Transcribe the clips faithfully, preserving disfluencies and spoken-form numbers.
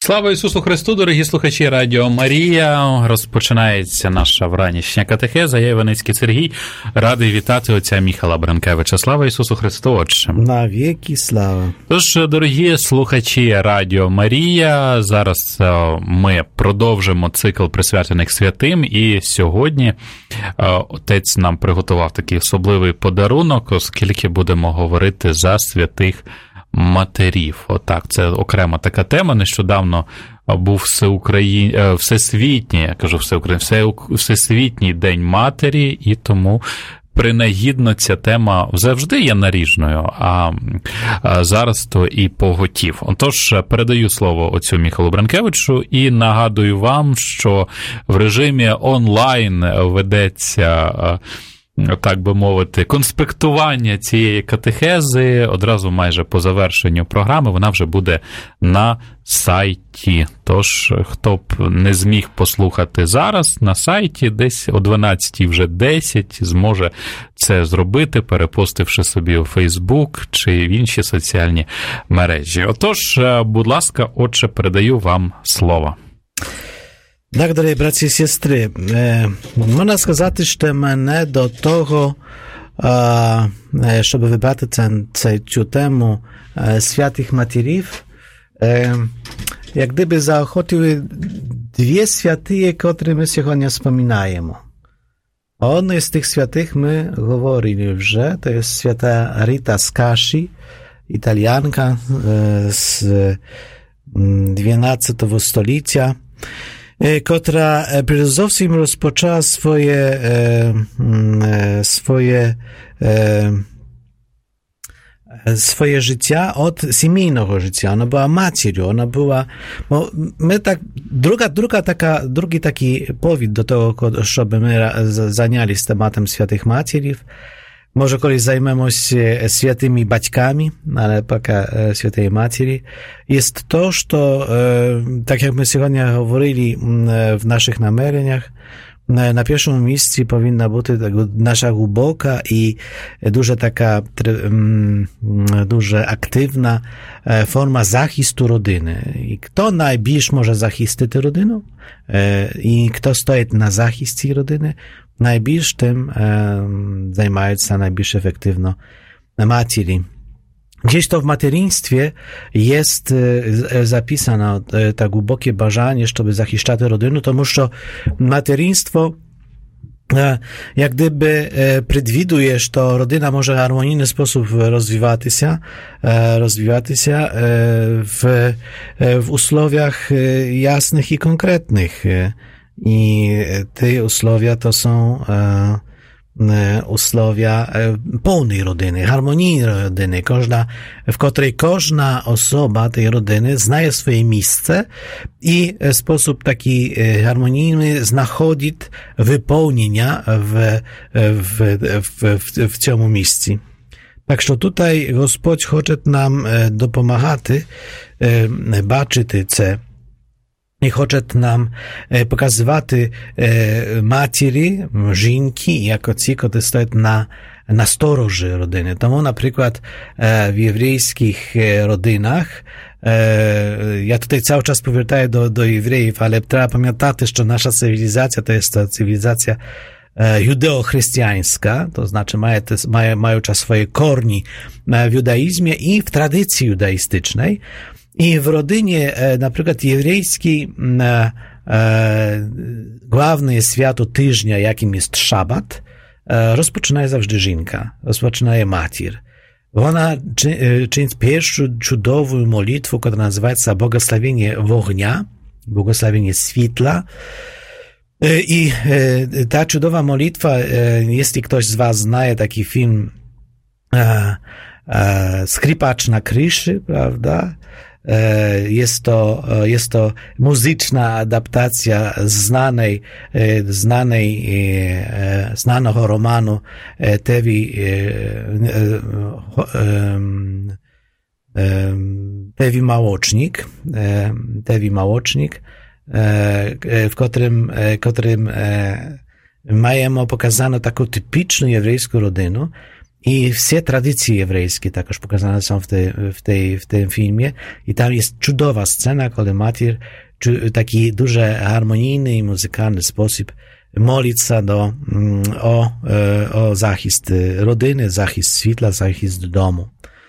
Слава Ісусу Христу, дорогі слухачі Радіо Марія. Розпочинається наша вранішня катехеза. Я Іваницький Сергій. Радий вітати отця Міхала Бренкевича. Слава Ісусу Христу, Отче. Навіки слава. Тож, дорогі слухачі Радіо Марія, зараз ми продовжимо цикл присвячених святим. І сьогодні отець нам приготував такий особливий подарунок, оскільки будемо говорити за святих матерів. Отак, це окрема така тема. Нещодавно був всеукраї... всесвітній, я кажу всеукраїнський, всесвітній День Матері, і тому принагідно ця тема завжди є наріжною, а зараз то і поготів. Отож, передаю слово отцю Міхалу Бренкевичу і нагадую вам, що в режимі онлайн ведеться, так би мовити, конспектування цієї катехези. Одразу майже по завершенню програми вона вже буде на сайті. Тож, хто б не зміг послухати зараз, на сайті десь о дванадцятій вже десять зможе це зробити, перепостивши собі у Фейсбук чи в інші соціальні мережі. Отож, будь ласка, отче, передаю вам слово. Так, дорогі браті і сестри, можна сказати, що мене до того, щоб вибрати цю тему святих матерів, як гdyby заохотили дві святі, котрі ми сьогодні wspominaємо. Одне з тих святих ми говорили вже, to jest свята Рита Скаші, італіянка з дванадцятого століття, która zowsім rozpoczęła swoje swoje swoje życia od семейного życia. Ona była matką, ona była, bo my tak, druga, druga taka, drugi taki powód do tego, żeby my zajęli się tematem świętych materów. Może kiedyś zajmiemy się świętymi baćkami, ale poka świętej materi, jest to, że, tak jak my сегодня говорили w naszych namierzeniach, na pierwszym miejscu powinna być nasza głęboka i duża taka, duża aktywna forma zachistu rodziny. I kto najbliżej może zachistyć rodzinę i kto stoi na zachiście rodziny, najbliżej tym zajmują się najbliżej efektywno materi. Gdzieś to w materiństwie jest zapisane to głębokie bażanie, żeby zachiszczać rodzinę, to że materiństwo jak gdyby przewiduje, że rodzina może w harmonijny sposób rozwijać się, rozwijać się w, w usłowiach jasnych i konkretnych. I te usłowia to są usłowia pełnej rodziny, harmonijnej rodziny, każda, w której każda osoba tej rodziny znaje swoje miejsce i w sposób taki harmonijny znajdzi wypełnienia w, w, w, w, w tym miejscu. Tak, że tutaj Gospodź chce nam dopomagać, baczyć te i chce nam pokazywać matері, жінки, jako ci, które stoją na, na storoży rodziny. Тому, na przykład, w jewryjskich rodzinach, ja tutaj cały czas powracaję do, do Jewrejów, ale trzeba pamiętać, że nasza cywilizacja to jest ta cywilizacja judeo-chrześcijańska, to znaczy mają, mają, mają swoje korni w judaizmie i w tradycji judaistycznej. I w rodzinie, na przykład jewryjskiej, główne święto tygodnia, jakim jest szabat, rozpoczyna zawsze żonka, rozpoczyna mater. Ona czyni pierwszą cudową modlitwę, która nazywa się błogosławienie ognia, błogosławienie światła. I ta cudowa modlitwa, jeśli ktoś z was zna taki film Skrypacz na kryszy, prawda? Jest to, jest to muzyczna adaptacja znanej, znanej, znanego romanu Tewi, Tewi Małocznik, Tewi Małocznik, w którym, którym mamy pokazano taką typiczną jewryjską rodzinę. I все tradycje ewrejskie також pokazane są w, tej, w, tej, w tym filmie. I tam jest cudowna scena, kiedy Matir w taki duży harmonijny i muzykalny sposób modlić do, o, o zachist rodziny, zachist światła, zachist domu.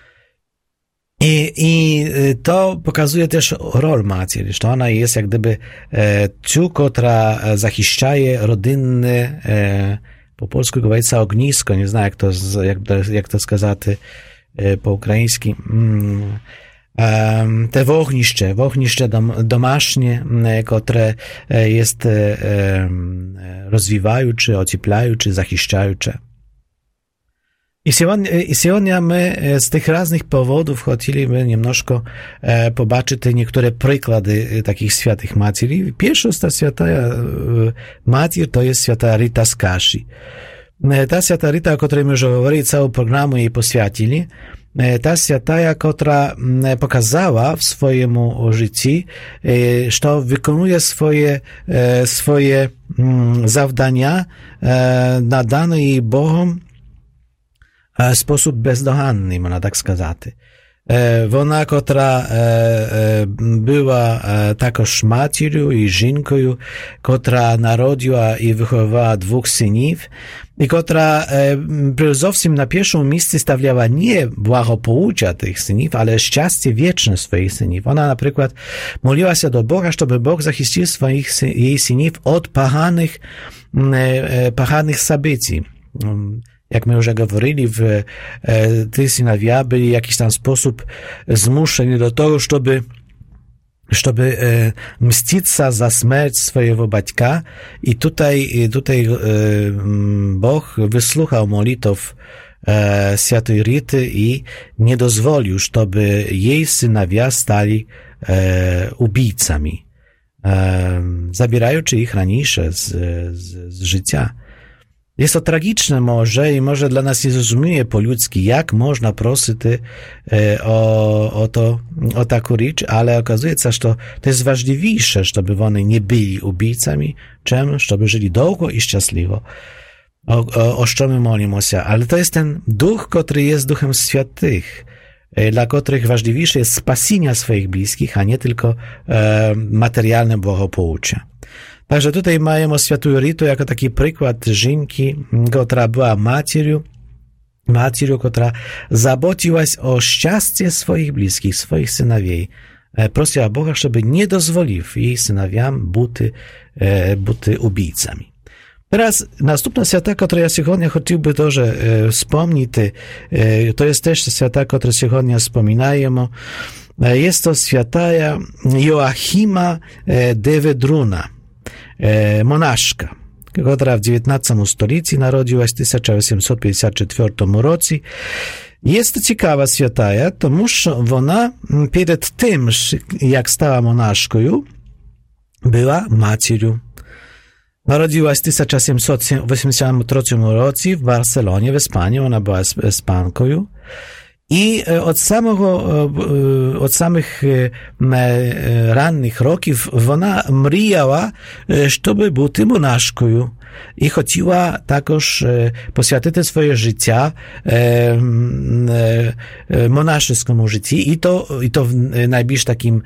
I, I to pokazuje też rolę Matir, że ona jest jak gdyby tą, która zachiszczaje rodzinne, po polsku говорится ognisko, nie znam jak to, jak, jak to skazać po ukraiński, te wogniszcze, wogniszcze dom, domasznie, które jest rozwijające, ocieplające, zachiszczające. I сегодня, I сегодня my z tych różnych powodów chcieliby немножко pobaczyć niektóre przykłady takich świętych materi. Pierwsza z ta święta mater to jest święta Rita z Kashi. Ta święta Rita, o której my już mówili, całą programu jej poświęcili, ta święta, która pokazała w swoim życiu, że wykonuje swoje, swoje zadania nadane jej Bogom w sposób bezdoganny, można tak сказać. Wona, która była takoż matką i żonką, która narodziła i wychowała dwóch synów, i która zowsім na pierwszym miejscu stawiała nie błogopoucia tych synów, ale szczęście wieczne swoich synów. Ona na przykład modliła się do Boga, żeby Bóg zachiścił swoich jej synów od pachanych, pachanych sabycji. Jak my już mówili, w tych synowie byli w jakiś tam sposób zmuszeni do tego, żeby, żeby mścić się za śmierć swojego baćka. I tutaj, tutaj Bóg wysłuchał modlitw świętej Rity i nie dozwolił, żeby jej synowie stali ubijcami, zabierając ich raniejsze z, z, z życia. Jest to tragiczne może i może dla nas nie zrozumie po ludzki, jak można prosić o, o to, o taką rzecz, ale okazuje się, że to, to jest ważniejsze, żeby one nie byli ubijcami, czym, żeby żyli długo i szczęśliwo. O, o, o co my modlimy się, ale to jest ten duch, który jest duchem świętych, dla których ważniejsze jest spasienie swoich bliskich, a nie tylko e, materialne błogopoucie. Także tutaj mamy świętą Ritę jako taki przykład żonki, która była matką, matką, która zabotiła się o szczęście swoich bliskich, swoich synowiej. Prosiła Boga, żeby nie dozwolił jej synowiom być, być ubijcami. Teraz następna święta, którą ja сегодня chciałbym тоже wspomnieć, to jest też święta, którą сегодня wspominajemy. Jest to święta Joachima de Vedruna, monaszka, która w dziewiętnastym stuleciu narodziła się w tysiąc osiemset pięćdziesiątym czwartym roku. Jest to ciekawa święta, ponieważ ona przed tym, jak stała monaszką, była matką. Narodziła się w tysiąc osiemset osiemdziesiątym trzecim roku w Barcelonie, w Hiszpanii. Ona była Hiszpanką. I od samego, od samych rannych roków ona mrzyjała, żeby być monaszką i chciała takoż poświęcić swoje życie monaszskiemu życiu i to, i to w najbliższym takim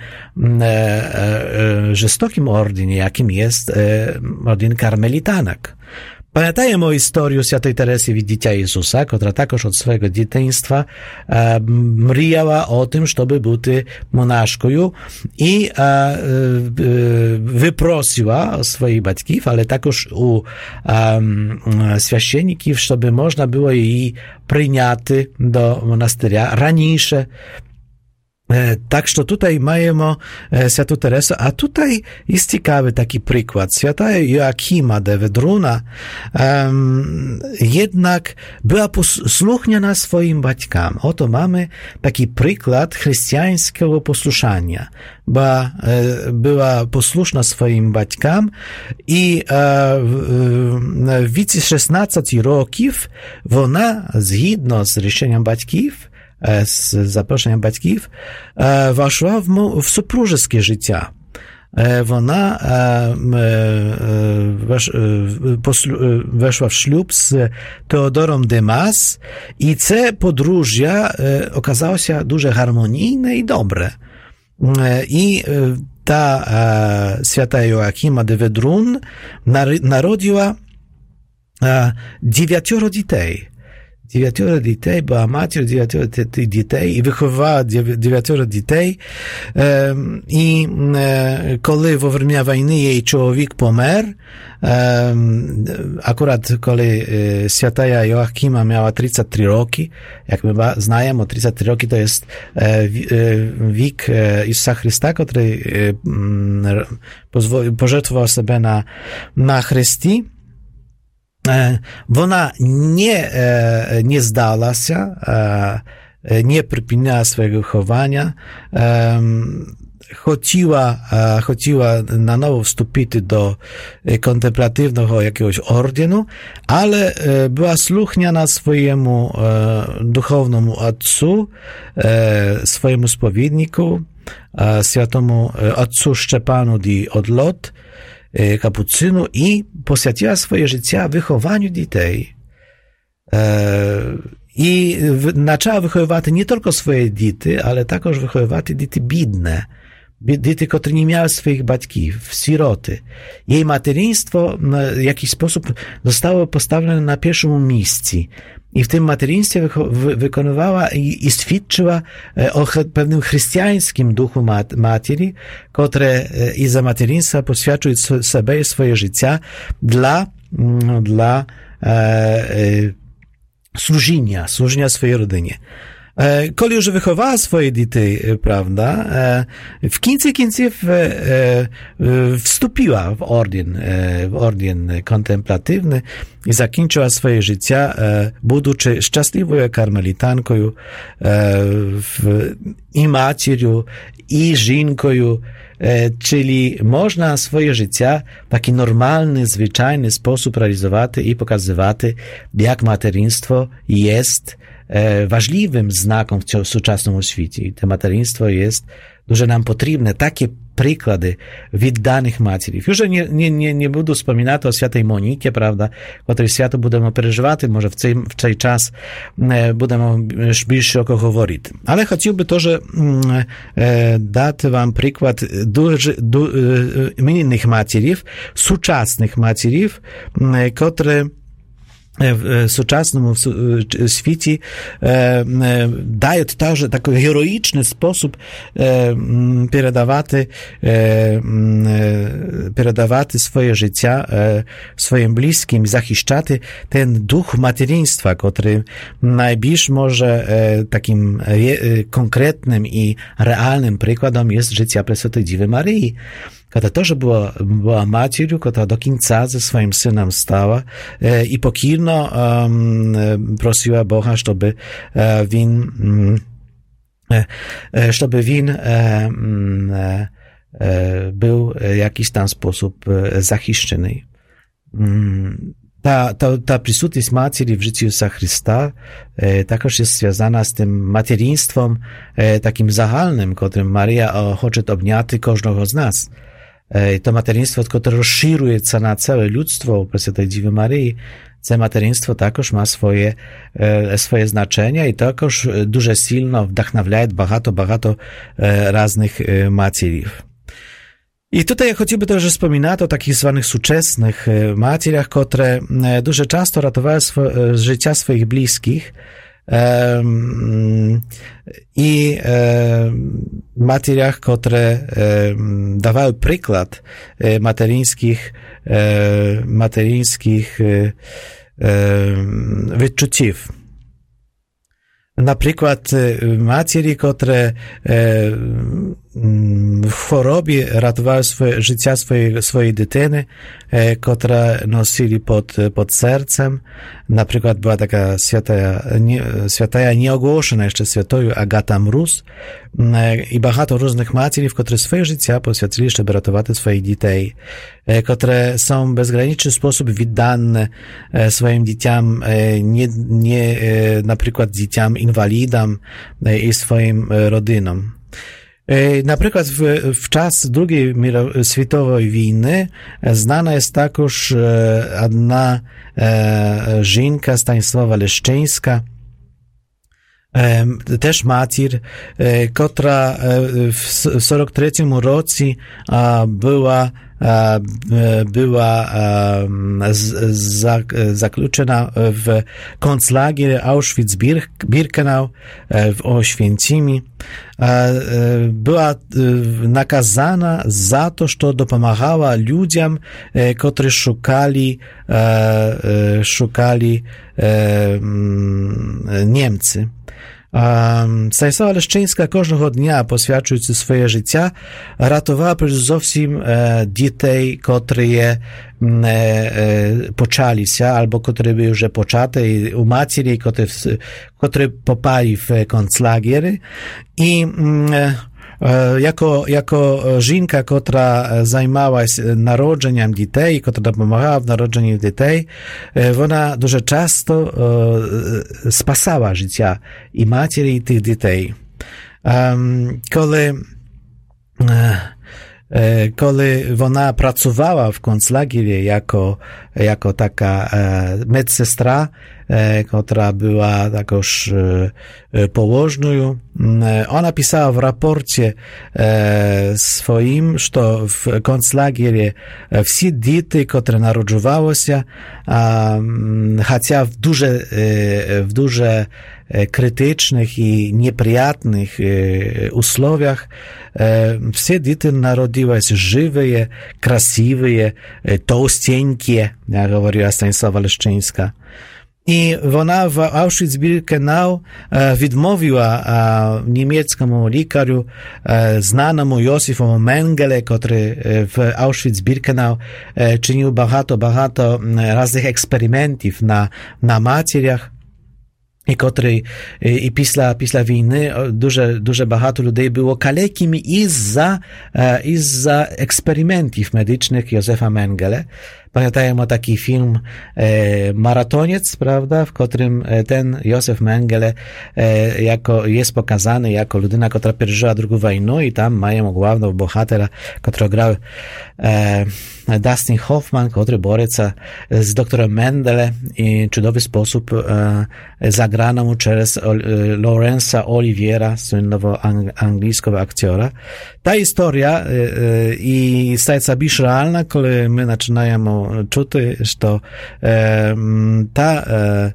żestokim ordynie, jakim jest ordyn karmelitanek. Pamiętajmy o historii świętej Teresy Widziciela Jezusa, która takoż od swojego dzieciństwa e, mrzyjała o tym, żeby być monaszką i e, e, wyprosiła swoich batków, ale takoż u e, święcenników, żeby można było jej przyjąć do monasteria raniejsze. Tak, że tutaj mamy świętą Teresę, a tutaj jest ciekawy taki przykład. Święta Joachima de Vedruna um, jednak była posłuchniana swoim baćkom. Oto mamy taki przykład chrześcijańskiego posłuszania. Była, była posłuszna swoim baćkom i e, w wieku szesnastu roków ona, zgodnie z решением baćków, z zaproszeniem baćków, weszła w, w supróżskie życie. Вона weszła w ślub z Teodorą de Mas i це подружжя okazało się дуже harmonijne i dobre. I ta święta Joachima de Vedrun narodziła dziewięcioro dzieci. Dziewięcioro dzieci, była macią dziewięcioro dzieci i wychowywała dziewięcioro dzieci. I kiedy во время wojny jej człowiek pomerł, akurat kiedy święta Joachima miała trzydzieści trzy roki, jak my znamy, trzydzieści trzy roki to jest wiek Jezusa Chrysta, który pożertował sobie na, na Chrystii. Вона nie, nie zdała się, nie przypinała swojego chowania, chciała, chciała na nowo wstąpić do kontemplatywnego jakiegoś ordynu, ale była słuchniana swojemu duchownemu ojcu, swojemu spowiedniku, świętemu ojcu Szczepanu di Odlot, kapucynu i poświęciła swoje życie wychowaniu dzieci. I zaczęła wychowywać nie tylko swoje dzieci, ale także wychowywać dzieci biedne, dzieci, które nie miały swoich batków, siroty. Jej macierzyństwo w jakiś sposób zostało postawione na pierwszym miejscu. I w tym macierzyństwie wy- wykonywała i, i świadczyła o pewnym chrześcijańskim duchu mat- materi, które i za macierzyństwa poświęciły sobie swoje życie dla, dla e, e, służenia, służenia swojej rodzinie. Kiedy już wychowała swoje dzieci, prawda, w końcu końców wstąpiła w ordyn, w ordyn kontemplatywny i zakończyła swoje życie, będąc szczęśliwą karmelitanką i macierką, i żonką, czyli można swoje życie w taki normalny, zwyczajny sposób realizować i pokazywać, jak macierzyństwo jest ważliwym znakiem w współczesnym świecie. I to macierzyństwo jest дуже nam potrzebne. Takie przykłady відданих матерів. Już nie, nie, nie, nie буду wspominać o świętej Monicie, prawda, której święto będziemy przeżywać, może w tej, w tej czas będziemy bільше o kogo mówić. Ale chciałby to, że e, dać wam przykład dużo du, innych macierów, współczesnych macierów, które w współczesnym świecie dają także taki heroiczny sposób передавать передавать swoje życie swoim bliskim, zachiszczać ten duch macierzyństwa, który najbliższy może takim konkretnym i realnym przykładem jest życie Prесвятої Dziewy Maryi, która też była, była macierą, która do końca ze swoim synem stała i pokirno um, prosiła Boga, żeby win, żeby win um, był w jakiś tam sposób zachiszczony. Ta, ta, ta присутність матері w życiu Jezusa Chrysta e, także jest związana z tym macierzyństwem e, takim zahalnym, którym Maria chce objąć każdego z nas. E, to macierzyństwo, które rozszerzuje się na całe ludztwo Prесвятої Dziewy Maryi, to macierzyństwo także ma swoje, e, swoje znaczenie i także дуже silno wdachновляет багато, багато e, różnych e, macierów. I tutaj choćby też wspominać o takich zwanych współczesnych macierach, które дуже często ratowały swo- życia swoich bliskich um, i um, macierach, które um, dawały przykład materińskich, um, materińskich um, wyczuciów. Na przykład materi, które w chorobie ratowały swoje, życia swojej, swojej dziewczyny, które nosili pod, pod sercem. Na przykład była taka święta, nie, święta nieogłoszona jeszcze świętою Agata Mróz i багато różnych materi, które swoje życia poświęcili, żeby ratować swoich dzieci, które są w bezgraniczny sposób віддane swoim dzieciom, nie, nie na przykład dzieciom inwalidom i swoim rodzinom. Наприклад, в, в час Другої світової війни знана є також одна жінка Станіслава Лещинська, теж матір, котра в сорок третьому році була była zaključena w konclagerze Auschwitz-Birkenau w Oświęcimiu. Była nakazana za to, że dopomagała ludziom, którzy szukali, szukali Niemcy. Станіслава Лещинська кожного дня, посвячуючи своє життя, рятувала перш зовсім дітей, котрі почалися, або котрі були вже почати, у матері, котрі, котрі попали в концлагери. І Jako, jako żinka, która zajmowała się narodzeniem dzieci, która pomagała w narodzeniu dzieci, ona dużo często spasała życia i materi, i tych dzieci. Kiedy, kiedy ona pracowała w konclagerze jako, jako taka medsestra, która była takoż położną. Ona pisała w raporcie swoim, że w konclagerze wszyscy dzieci, które narodziły się, chociaż w duże, w duże krytycznych i nieprzyjatnych usłowiach, wszystkie dzieci narodziły się żywe, krasiwe, tołstieńkie, jak mówiła Stanisława Leszczyńska. I ona w Auschwitz-Birkenau відмовила niemieckiemu lekaru, znanemu Józefowi Mengele, który w Auschwitz-Birkenau czynił багато, багато разних eksperymentów na, na materiach, i który i після, після війни дуже, дуже багато людей було калекими із-за, із-за експериментів медичних Józefa Mengele. Pamiętajmy taki film e, Maratoniec, prawda, w którym ten Józef Mengele e, jako, jest pokazany jako ludyna, która przeżyła drugą wojnę i tam mają głównego bohatera, który grał e, Dustin Hoffman, który boryca z doktorem Mengele i w cudowny sposób e, zagrano mu przez e, Laurence'a Oliviera, słynnego ang, angielskiego aktora. Ta historia e, e, i staje się być realna, kiedy my zaczynamy czuty, że e, ta e,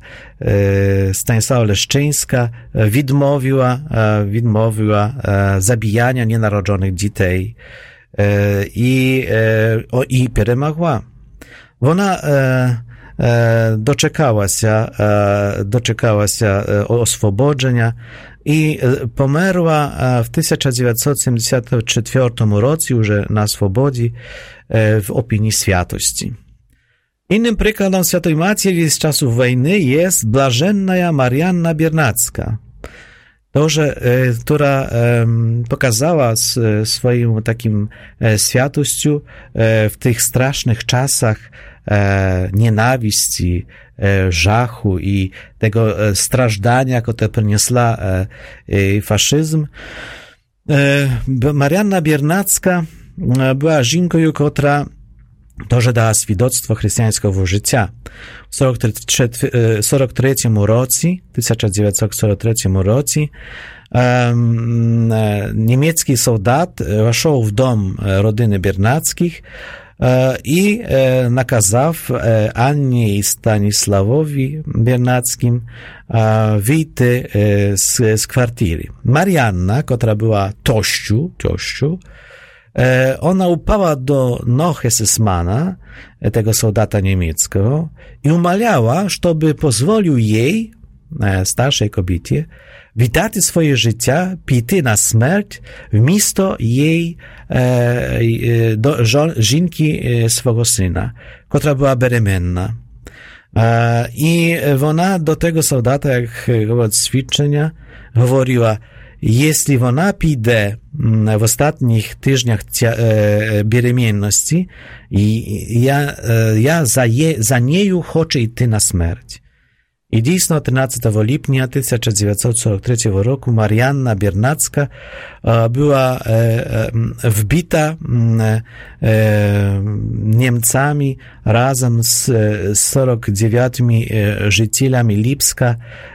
e, Stanisława Leszczyńska відмовила, e, відмовила e, zabijania nienarodzonych dzieci e, i, e, o, i перемогła. Ona e, e, doczekała się, e, doczekała się e, oswobodzenia i pomerła w tysiąc dziewięćset siedemdziesiątym czwartym roku już na swobodzie w opinii świętości. Innym przykładem Świętej Matki z czasów wojny jest Blażenna Marianna Biernacka, to, że, która pokazała swoją takim świętością w tych strasznych czasach nienawiści, żachu i tego strażdania, które przyniosła faszyzm. Marianna Biernacka była żinką, która тоже дала свідоцтво християнського життя. В сорок третьому році, tysiąc dziewięćset сорок третьому році, niemiecki soldat weszł w dom rodziny Biernackich i nakazał Annie i Stanisławowi Biernackim wyjść z, z kwartiry. Marianna, która była tościu, tościu, ona upała do nóg esesmana, tego soldata niemieckiego, i umawiała, żeby pozwolił jej, starszej kobiecie, witać swoje życie, pójść na śmierć wmiesto jej do żonki swego syna, która była beremenna. I ona do tego soldata, jak wobec ćwiczenia, mówiła: jeśli ona pójdzie w ostatnich tygodniach беременности, ja, ja za, je, za nieju chcę iść na śmierć. I дійсно, тринадцятого липня тисяча дев'ятсот сорок третього року Marianna Biernacka była wbita Niemcami razem z сорок dziewięcioma żicielami Lipska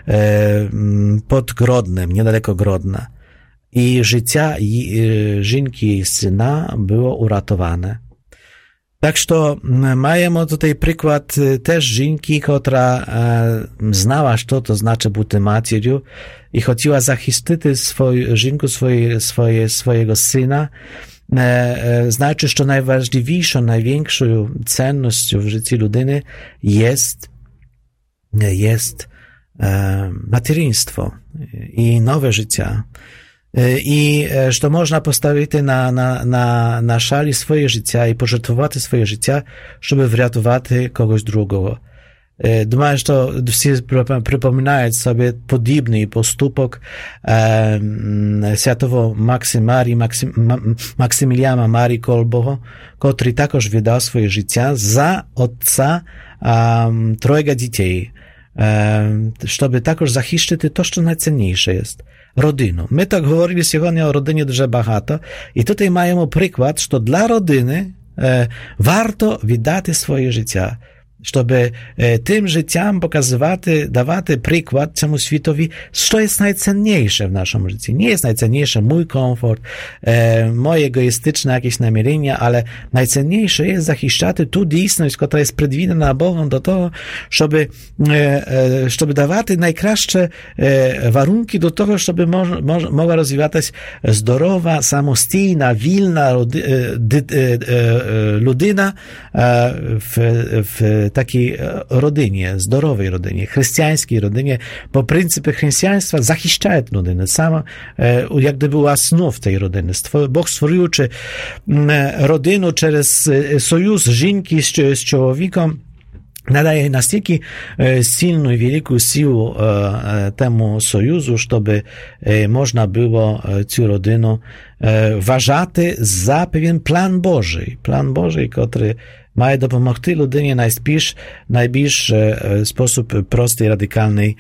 pod Grodnem, niedaleko Grodna. I życie żonki i syna było uratowane. Tak, że mamy tutaj przykład też żonki, która znała, co to znaczy być matką i chciała zachistyć swoją żonkę, swoje, swoje, swojego syna. Znaczy, że najważniejszą, największą cennością w życiu ludyny jest, jest macierzyństwo i nowe życie. I że można postawić na, na, na, na szali swoje życie i pożertować swoje życie, żeby wratować kogoś drugiego. Думаю, що всі припоминають собі подібний поступок е, святого Максимарі, Максим, Максиміліана Марії Колбого, котрий також віддав своє життя за отця е, тройга дітей, е, щоб також захищити те, що найцінніше є. Родину. Ми так говорили сьогодні о родині дуже багато, і тут маємо приклад, що для родини е, варто віддати своє життя, щоб е, тим життям показувати, давати приклад цьому світові, що є найцінніше в нашому житті. Не є найцінніше мій комфорт, е, моє егоїстичне якісь намірення, але найцінніше є захищати ту дійсність, яка є предвідена Богом до того, щоб, е, е, щоб давати найкраще е, warunki do tego, żeby mo, mo, mogła rozwijać zdrowa, samostійna, wільна роди, е, ди, е, е, людина е, в, в takiej rodzinie, zdrowej rodzinie, chrześcijańskiej rodzinie, bo pryncypy chrześcijaństwa захищаją rodzinę. Sama, jak gdyby była snów tej rodziny. Bóg stworzył czy rodzinę przez sojusz żonki z, z człowiekiem, nadaje настільки сильну і велику силу temu sojuzu, żeby można było цю родину вважати за pewien plan Boży. Plan Boży, który mає допомогти людині найбільш, найбільш спосіб простий, радикальний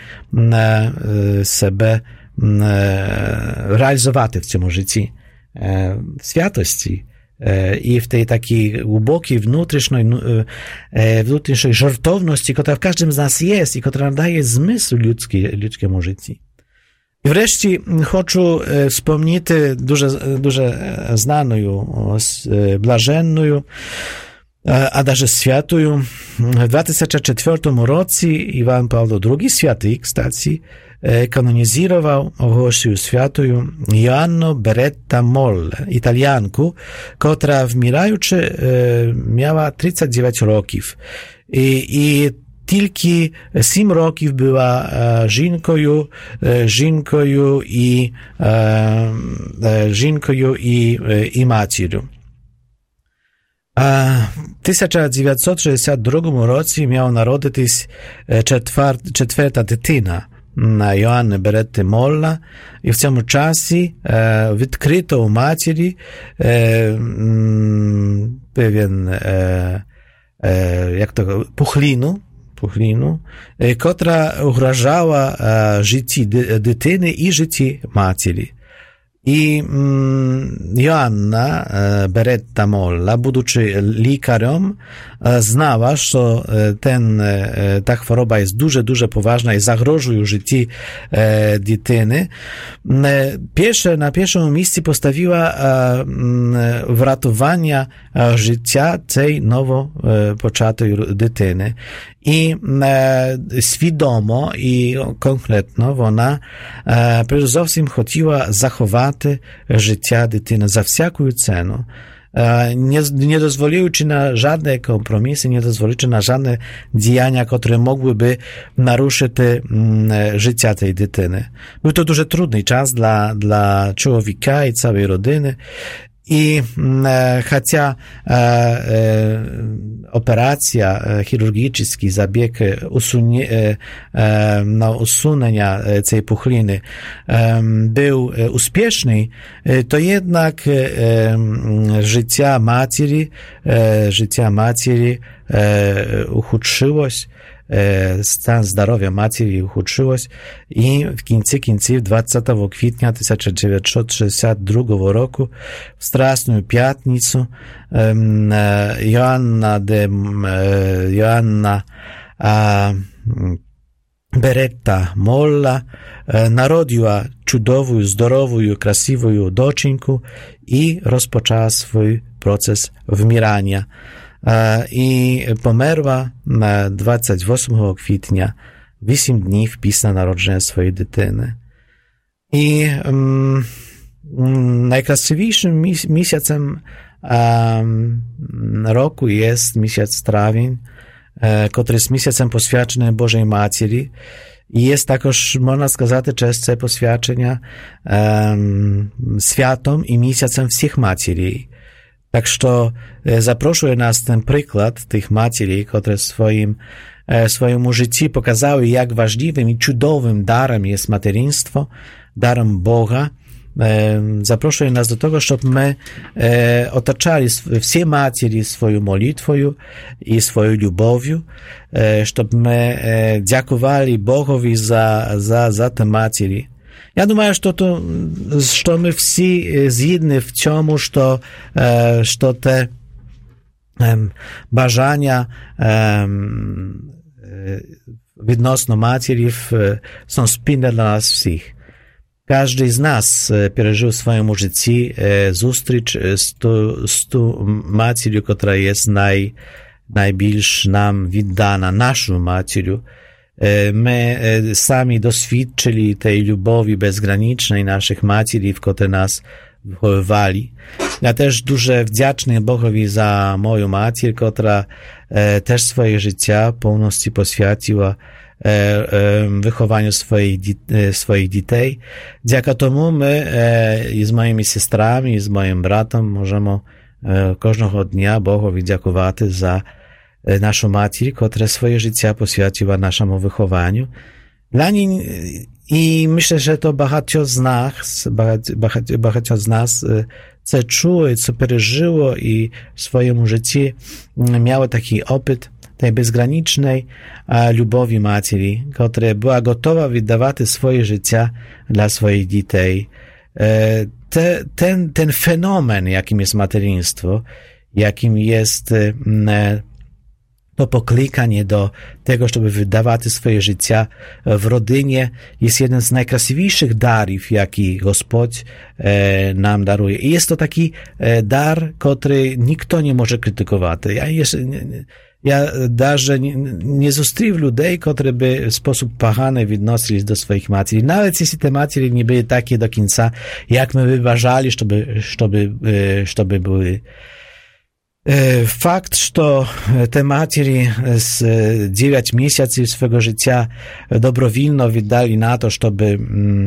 себе реалізувати в цьому житті. В святості i w tej takiej głębokiej wnętrznej, wnętrznej żartowności, która w każdym z nas jest i która daje zmysł ludzki, ludzkiemu życiu. I wreszcie хочу wspomnieć дуже, дуже знаную, блаженную, a даже святую. W dwa tysiące czwartym roku Iwan Paweł drugi, święty, kstacji, kanonizował, ogłosił świętую Joanno Beretta Molle, Italianku, która wmierający miała trzydzieści dziewięć roków. I, i tylko siedem roków była żonką, żonką i, żonką i, i matką. A w tysiąc dziewięćset sześćdziesiątym drugim roku miała narodzić czwarta dytyna Joanny Beretty Molla i w tym czasie e, odkryto u matki e, pewien e, e, jak to puchlinu, puchlinu, e, która ugrażała e, życiu dytyny i życiu matki. I mm, Joanna e, Beretta Molla, будучи lekarzem, e, znała, że ten, e, ta choroba jest дуже, дуже poważna i zagrożuje życie e, dytyny. E, pierwsze, na pierwszym miejscu postawiła e, wratowania e, życia tej nowo e, poczatej dytyny. I e, świadomo i konkretno ona e, przede wszystkim chciała zachować życia dytyny za wszelką cenę. Nie, nie dozwoliwszy na żadne kompromisy, nie dozwoliwszy na żadne działania, które mogłyby naruszyć mm, życia tej dytyny. Był to дуже trudny czas dla, dla człowieka i całej rodziny. I e, chociaż e, e, operacja e, chirurgiczna, zabieg usunie, e, e, na usunięcia tej puchliny e, był e, uspieszny, e, to jednak e, życia matki, e, życia matki e, uchudszyło się. stan zdrowia matki ухудшилось, i w końcu końców dwudziestego kwietnia tysiąc dziewięćset sześćdziesiątego drugiego roku w Strasną Piatnicę Joanna de Joanna a, Beretta Molla narodziła cudową, zdrową, krasivą doczynkę i rozpoczęła swój proces wymierania. I pomerła na dwudziestego ósmego kwietnia, osiem dni wpis na narodzenie swojej dytyny. I um, najkrasywniejszym mis- miesiącem um, roku jest miesiąc trawień, e, który jest miesiącem poświęcony Bożej Materi. I jest також, можна сказати, через це посвячення um, святом і місяцем всіх матерей. Так що запрошує нас ten приклад тих матерей, które swoim, swojemu życiu pokazały, jak ważliwym i cudowym darem jest materinstwo, darem Boga. Запрошує нас до того, щоб ми оточали всі матері своєю молитвою і своєю любов'ю, щоб ми дякували Богові за, за, за те матері. Я думаю, що, то, що ми всі згідні в цьому, що, що те бажання відносно матерів są спільне для нас всіх. Każdy z nas przeżył w swoim życiu zustrycz z tą, z tą materią, która jest naj, najbliższa nam widdana, naszą materią. My sami doświadczyli tej lubowi bezgranicznej naszych materii, w które nas wychowywali. Ja też dużo wdzięczny Bogowi za moją matkę, która też swoje życie w pełności poświęciła wychowaniu swoich, swoich dzieci. Dzięki temu my i z moimi siostrami, i z moim bratem możemy każdego dnia Bogowi dziękować za naszą matkę, która swoje życie poświęciła naszemu wychowaniu. Dla niej i myślę, że to багато z nas, багато, багато z nas co czuło, co przeżyło i w swoim życiu miało taki opyt tej bezgranicznej lubowi materi, która była gotowa wydawać swoje życie dla swoich dzieci. Te, ten, ten fenomen, jakim jest materinstwo, jakim jest to poklikanie do tego, żeby wydawać swoje życie w rodzinie, jest jeden z najkrasywniejszych darów, jaki Gospodź nam daruje. I jest to taki dar, który nikt nie może krytykować. Ja jeszcze, Ja даже nie, nie zустрів людей, котрі би в спосіб поганий відносились до своїх матері. Навіть якщо ті матері не були такі до кінця, як ми би бажали, щоб, щоб, щоб були. Fakt, że te matki z dziewięć miesięcy swego życia dobrowolnie wydali na to, żeby,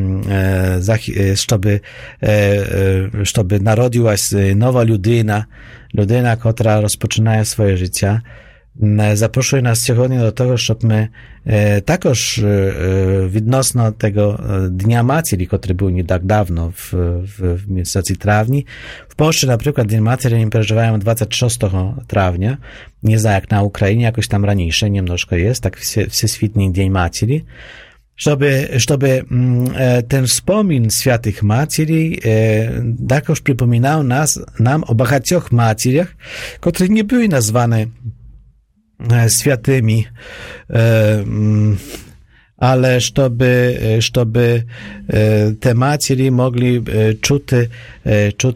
żeby, żeby narodziła się nowa ludyna, ludyna, która rozpoczyna swoje życie, zapraszuje nas dzisiaj do tego, żebyśmy także відносно tego Dnia Materi, który był nie tak dawno w, w, w miesiącu trawni. W Polsce na przykład Dzień Materi przeżywają dwudziestego szóstego trawnia. Nie znam jak na Ukrainie, jakoś tam raniejsze, niemnożko jest, tak Wszechświetny Dzień Materi. Żeby, żeby ten wspomin świętych materi także przypominał nas, nam o багатьох materiach, które nie były nazwane świętymi, ale żeby, żeby te materi mogli czuć, czuć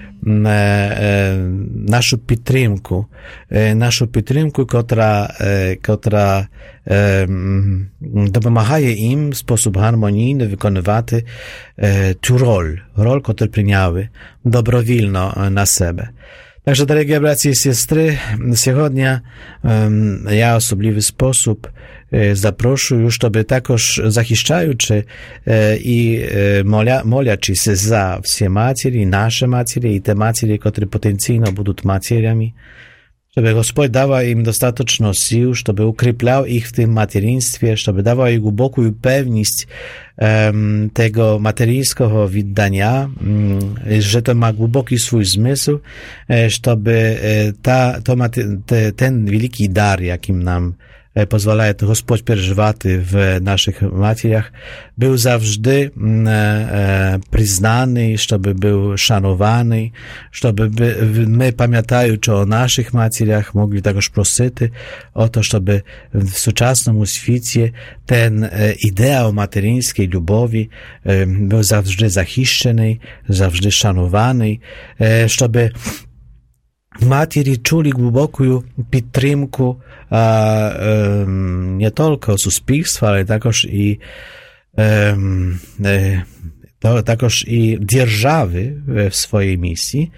naszą підтримку, naszą підтримку, która, która допомагає im w sposób harmonijny wykonywać tę rolę, rolę, którą przyjęły dobrowolnie na siebie. Także, drogie bracia i siostry, dzisiaj ja w osobliwy sposób zaproszuję już, żeby także zachiszczaючи i molia, moliaczy się za wszystkie materi, nasze materi i te materi, które potencjalnie będą materiami, żeby Gospodź dawał im dostateczną siłę, żeby ukryplał ich w tym materinstwie, żeby dawał im głęboką pewność um, tego materyjskiego widdania, um, że to ma głęboki swój zmysł, żeby ta, to ma te, ten wielki dar, jakim nam pozwalaje Господь переживати в наших матірях, був завжди признаний, щоб був шанований, щоб ми, пам'ятаючи о наших матірях, могли також просити о то, щоб в сучасному світі ten ідеал материнської любові був завжди захищений, завжди шанований, щоб матері чули глибоку підтримку а, е, не тільки суспільства, але також і е, е, також і держави в своїй місії.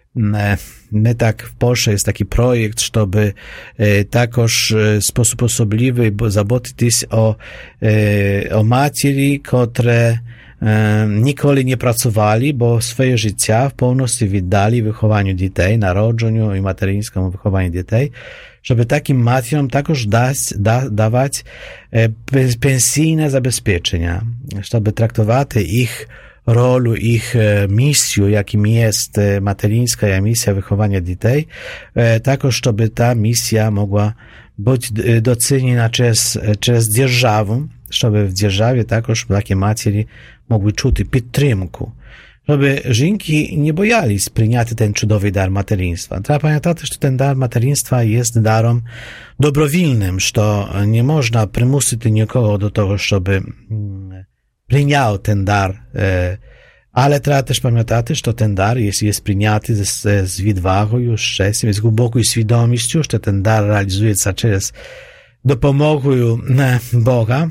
My tak w Polsce jest taki projekt, żeby також w sposób osobliwy zabotić o, o materi, które nikoли nie pracowali, bo swoje życie w pełności wydali wychowaniu dzieci, narodzeniu i materińskiemu wychowaniu dzieci, żeby takim materiom także dać, da, dawać pensyjne zabezpieczenia, żeby traktować ich rolę, ich misję, jakim jest materińska misja wychowania dzieci, także żeby ta misja mogła być doceniona przez, przez dzierżawę, żeby w dzierżawie także takie materi mogły czuć підтримку, żeby żonki nie bojali przyjąć ten cudowny dar materinstwa. Trzeba pamiętać, że ten dar materinstwa jest darem dobrowolnym, że nie można przymusić nikogo do tego, żeby przyjął ten dar, ale trzeba też pamiętać, że ten dar jest, jest przyjęty z, z odwagą, szczęściem, z głęboką świadomością, że ten dar realizuje się przez dopomogę Boga,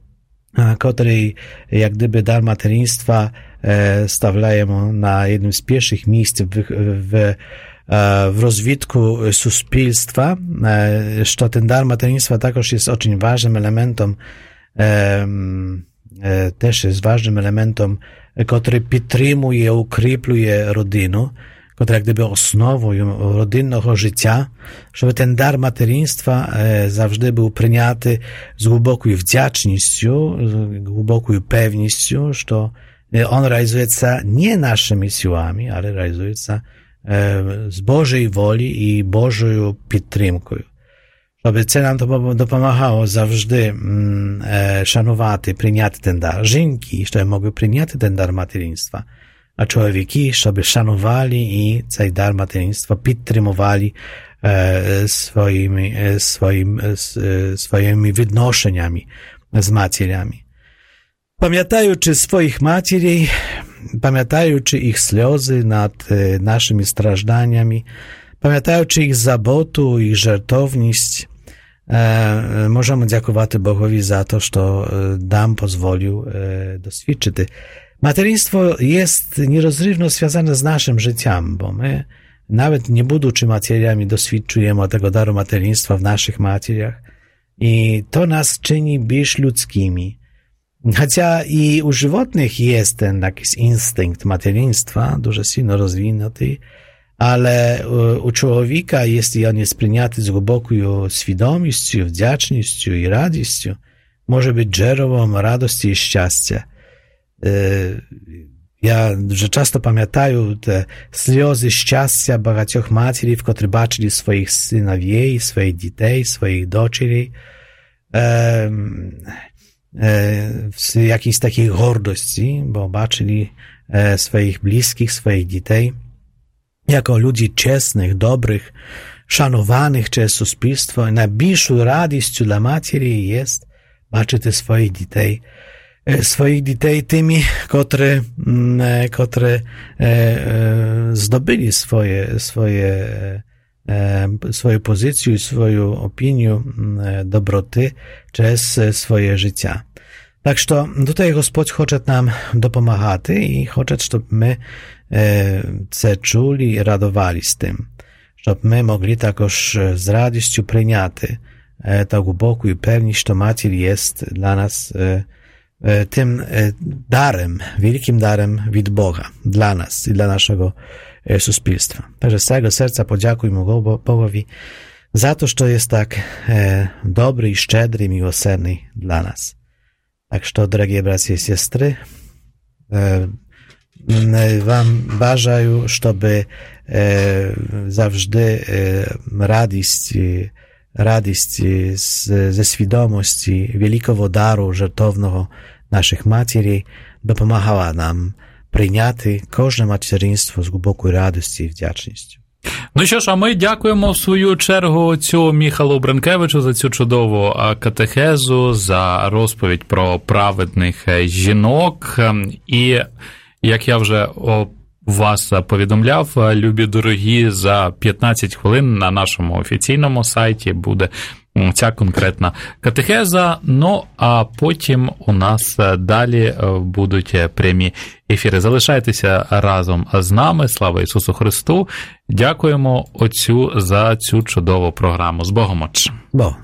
który jak gdyby dar materiństwa stawiają na jednym z pierwszych miejsc w, w, w rozwitku suspilstwa, że ten dar materiństwa także jest bardzo ważnym elementem, też jest ważnym elementem, który podtrzymuje, ukrypluje rodzinę, która jak gdyby osnową rodzinnego życia, żeby ten dar materiństwa zawsze był przyjęty z głęboką wdzięcznością, z głęboką pewnością, że on realizuje się nie naszymi siłami, ale realizuje się z Bożej woli i Bożą підтримкою. Żeby це nam to dopomagało zawsze szanować, przyjąć ten dar. Żonki, żeby mogły przyjąć ten dar materiństwa, a człowieki, żeby szanowali i ten dar materiństwa podtrzymywali swoimi, swoim, swoimi wynoszeniami z materiami. Pamiętając swoich materi, pamiętając ich сльози nad naszymi strażdaniami, pamiętając ich zabotu, ich żartowność, możemy dziękować Bogowi za to, że nam pozwolił doświadczyć. Materiństwo jest nierozrywno związane z naszym życiem, bo my nawet nie будучи materiami doświadczujemy tego daru materiństwa w naszych materiach i to nas czyni bardziej ludzkimi. Chociaż i u żywotnych jest ten jakiś instynkt materiństwa, dużo silno rozwinięty, ale u człowieka, jeśli on jest przyjęty z głęboką świadomością, wdzięcznością i radością, może być źródłem radości i szczęścia. Ja że często pamiętam te сльози szczęścia багатьох матерів, które baczyli swoich synowiej, swoich dzieci, swoich docieri, w jakiejś takiej gordości, bo baczyli swoich bliskich, swoich dzieci, jako ludzi czesnych, dobrych, szanowanych przez suspilstwo. Najbliższą radością dla materi jest baczyć swoich dzieci, swoich dzieci tymi, które, które zdobyli swoje, swoje, swoją pozycję i swoją opinię dobroty przez swoje życie. Tak, że tutaj Gospodź chce nam dopomagać i chce, żeby my się czuli i radowali z tym, żeby my mogli także z radością przyjąć tę głęboką pewność, że Mater jest dla nas tym darem, wielkim darem od Boga, dla nas i dla naszego suspilstwa. Także z całego serca podziękujmy Bogowi za to, że jest tak dobry i szczedry, miłosierny dla nas. Tak, że, drogie bracia i siostry, wam бажаю, żeby zawsze radość радість ze свідомості великого дару жертовного наших матірей допомагала нам прийняти кожне материнство з глибокою радістю і вдячністю. Ну що ж, а ми дякуємо в свою чергу отцю Міхалу Бренкевичу за цю чудову катехезу, за розповідь про праведних жінок. І, як я вже вас повідомляв, любі дорогі, за п'ятнадцять хвилин на нашому офіційному сайті буде ця конкретна катехеза, ну а потім у нас далі будуть прямі ефіри. Залишайтеся разом з нами. Слава Ісусу Христу! Дякуємо отцю за цю чудову програму. З Богом, Отче! Бо.